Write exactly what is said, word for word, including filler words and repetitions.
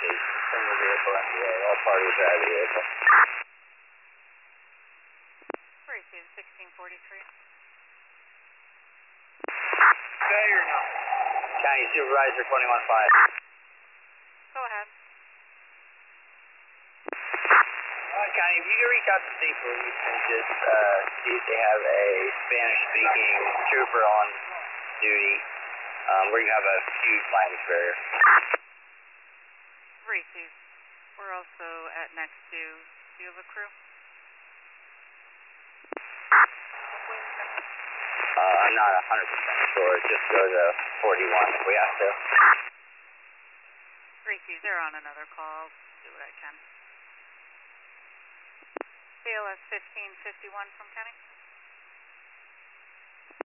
location. Single vehicle M V A. All parties are out of the vehicle. Receive sixteen forty-three. Okay or no? County Supervisor twenty-one five. Go ahead. Uh, County, if you could reach out to state police and just uh, see if they have a Spanish-speaking trooper on duty. Um, we're going to have a huge language barrier. Receive. We're also at next to, do you have a crew? Uh, I'm not one hundred percent sure. Just go to forty-one if we have to. Receive. They're on another call. Do what I can. C L S fifteen fifty-one from Kenny.